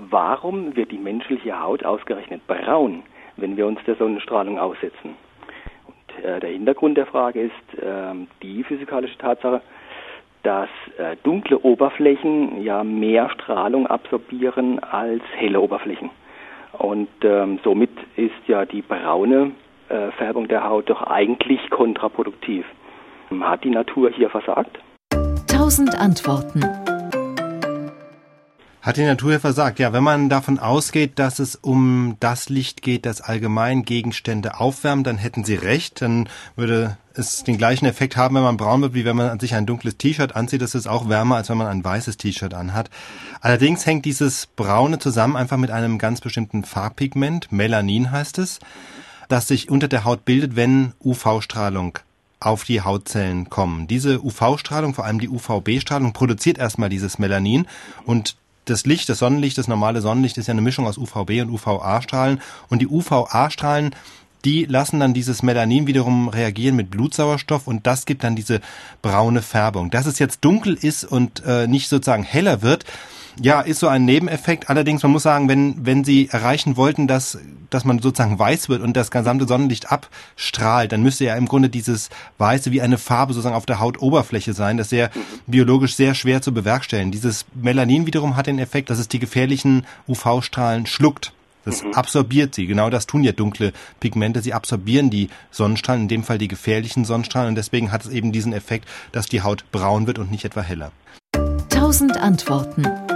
warum wird die menschliche Haut ausgerechnet braun, wenn wir uns der Sonnenstrahlung aussetzen? Und der Hintergrund der Frage ist die physikalische Tatsache, dass dunkle Oberflächen ja mehr Strahlung absorbieren als helle Oberflächen. Und somit ist ja die braune Färbung der Haut doch eigentlich kontraproduktiv. Hat die Natur hier versagt? 1000 Antworten. Hat die Natur hier versagt? Ja, wenn man davon ausgeht, dass es um das Licht geht, das allgemein Gegenstände aufwärmt, dann hätten Sie recht. Dann würde es den gleichen Effekt haben, wenn man braun wird, wie wenn man an sich ein dunkles T-Shirt anzieht. Das ist auch wärmer, als wenn man ein weißes T-Shirt anhat. Allerdings hängt dieses Braune zusammen einfach mit einem ganz bestimmten Farbpigment, Melanin heißt es, das sich unter der Haut bildet, wenn UV-Strahlung auf die Hautzellen kommen. Diese UV-Strahlung, vor allem die UVB-Strahlung, produziert erstmal dieses Melanin und das Licht, das Sonnenlicht, das normale Sonnenlicht ist ja eine Mischung aus UVB und UVA-Strahlen und die UVA-Strahlen, die lassen dann dieses Melanin wiederum reagieren mit Blutsauerstoff und das gibt dann diese braune Färbung. Dass es jetzt dunkel ist und nicht sozusagen heller wird, ja, ist so ein Nebeneffekt. Allerdings, man muss sagen, wenn Sie erreichen wollten, dass man sozusagen weiß wird und das gesamte Sonnenlicht abstrahlt, dann müsste ja im Grunde dieses Weiße wie eine Farbe sozusagen auf der Hautoberfläche sein. Das ist sehr biologisch sehr schwer zu bewerkstelligen. Dieses Melanin wiederum hat den Effekt, dass es die gefährlichen UV-Strahlen schluckt. Das absorbiert sie. Genau das tun ja dunkle Pigmente. Sie absorbieren die Sonnenstrahlen, in dem Fall die gefährlichen Sonnenstrahlen. Und deswegen hat es eben diesen Effekt, dass die Haut braun wird und nicht etwa heller. 1000 Antworten.